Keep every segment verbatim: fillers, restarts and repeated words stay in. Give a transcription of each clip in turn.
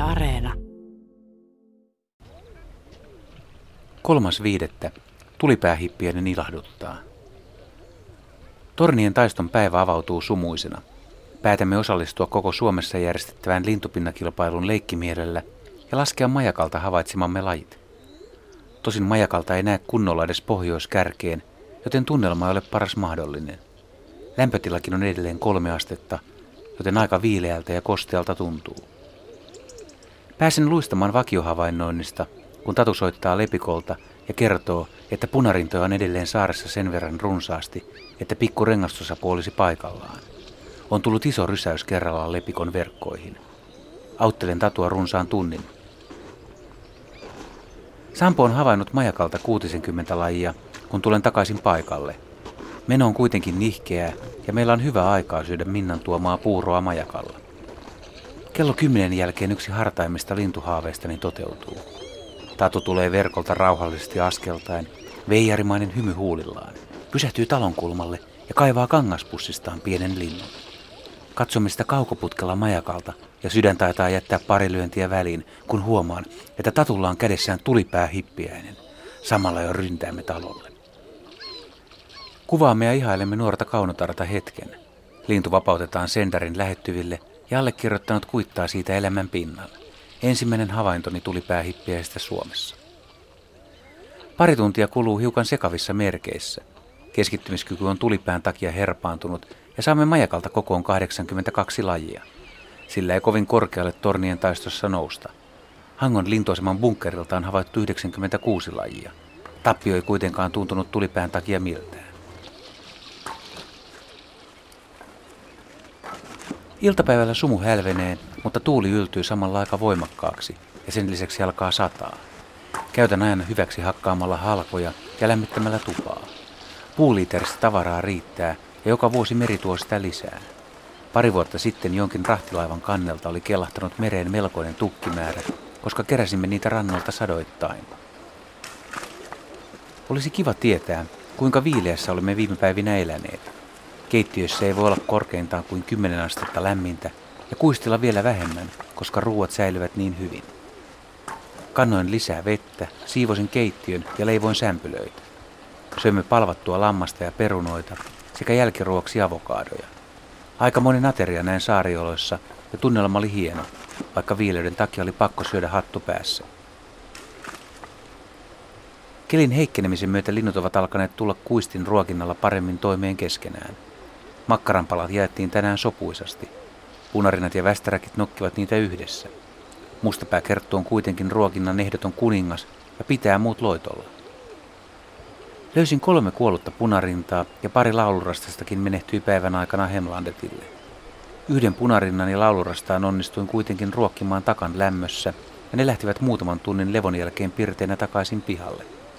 Areena. Kolmas viidettä. Tulipäähippiäinen ilahduttaa. Tornien taiston päivä avautuu sumuisena. Päätämme osallistua koko Suomessa järjestettävään lintupinnakilpailun leikkimielellä ja laskea majakalta havaitsemamme lajit. Tosin majakalta ei näe kunnolla edes pohjoiskärkeen, joten tunnelma ei ole paras mahdollinen. Lämpötilakin on edelleen kolme astetta, joten aika viileältä ja kostealta tuntuu. Pääsen luistamaan vakiohavainnoinnista, kun Tatu soittaa Lepikolta ja kertoo, että punarintoja on edelleen saaressa sen verran runsaasti, että pikku rengastusapu olisi paikallaan. On tullut iso rysäys kerrallaan Lepikon verkkoihin. Auttelen Tatua runsaan tunnin. Sampo on havainnut majakalta kuusikymmentä lajia, kun tulen takaisin paikalle. Meno on kuitenkin nihkeää ja meillä on hyvä aikaa syödä Minnan tuomaa puuroa majakalla. Kello kymmenen jälkeen yksi hartaimmista lintuhaaveistani toteutuu. Tatu tulee verkolta rauhallisesti askeltaen, veijarimainen hymy huulillaan, pysähtyy talonkulmalle ja kaivaa kangaspussistaan pienen linnun. Katsomme sitä kaukoputkella majakalta ja sydän taitaa jättää pari lyöntiä väliin, kun huomaan, että Tatulla on kädessään tulipäähippiäinen. Samalla jo ryntäämme talolle. Kuvaamme ja ihailemme nuorta kaunotarta hetken. Lintu vapautetaan sendarin lähettyville ja allekirjoittanut kuittaa siitä elämän pinnan. Ensimmäinen havaintoni tulipäähippiäistä Suomessa. Pari tuntia kuluu hiukan sekavissa merkeissä. Keskittymiskyky on tulipään takia herpaantunut ja saamme majakalta kokoon kahdeksankymmentäkaksi lajia. Sillä ei kovin korkealle tornien taistossa nousta. Hangon lintuaseman bunkkerilta on havaittu yhdeksänkymmentäkuusi lajia. Tappio ei kuitenkaan tuntunut tulipään takia miltään. Iltapäivällä sumu hälvenee, mutta tuuli yltyy samalla aika voimakkaaksi ja sen lisäksi alkaa sataa. Käytän ajan hyväksi hakkaamalla halkoja ja lämmittämällä tupaa. Puuliiteristä tavaraa riittää ja joka vuosi meri tuo sitä lisää. Pari vuotta sitten jonkin rahtilaivan kannelta oli kellahtanut mereen melkoinen tukkimäärä, koska keräsimme niitä rannalta sadoittain. Olisi kiva tietää, kuinka viileässä olemme viime päivinä eläneet. Keittiössä ei voi olla korkeintaan kuin kymmenen astetta lämmintä ja kuistilla vielä vähemmän, koska ruuat säilyvät niin hyvin. Kannoin lisää vettä, siivosin keittiön ja leivoin sämpylöitä. Söimme palvattua lammasta ja perunoita sekä jälkiruoksi avokaadoja. Aikamoinen ateria näin saarioloissa ja tunnelma oli hieno, vaikka viileyden takia oli pakko syödä hattu päässä. Kelin heikkenemisen myötä linnut ovat alkaneet tulla kuistin ruokinnalla paremmin toimeen keskenään. Makkaranpalat jaettiin tänään sopuisasti. Punarinat ja västäräkit nokkivat niitä yhdessä. Mustapääkerttu on kuitenkin ruokinnan ehdoton kuningas ja pitää muut loitolla. Löysin kolme kuollutta punarintaa ja pari laulurastastakin menehtyi päivän aikana Hemlandetille. Yhden punarinnan ja laulurastaan onnistuin kuitenkin ruokkimaan takan lämmössä ja ne lähtivät muutaman tunnin levon jälkeen pirteinä takaisin pihalle.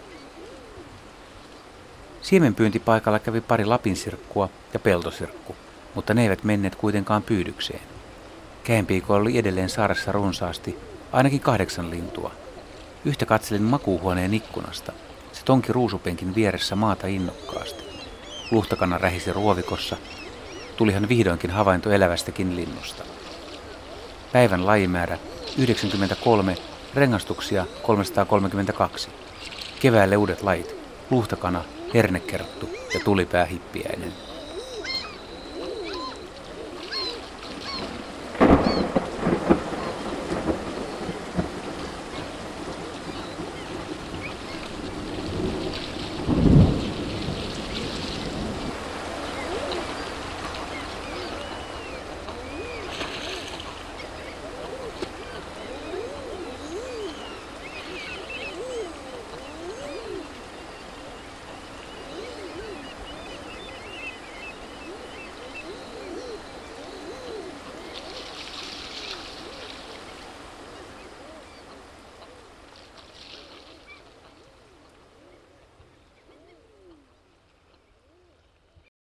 Siemenpyyntipaikalla kävi pari lapinsirkkua ja peltosirkku, mutta ne eivät menneet kuitenkaan pyydykseen. Käenpiikoilla oli edelleen saaressa runsaasti, ainakin kahdeksan lintua. Yhtä katselin makuuhuoneen ikkunasta. Se tonki ruusupenkin vieressä maata innokkaasti. Luhtakana rähisi ruovikossa. Tulihan vihdoinkin havainto elävästäkin linnusta. Päivän lajimäärä yhdeksänkymmentäkolme, rengastuksia kolmesataakolmekymmentäkaksi. Keväälle uudet lajit, luhtakana, hernekerttu ja tulipäähippiäinen.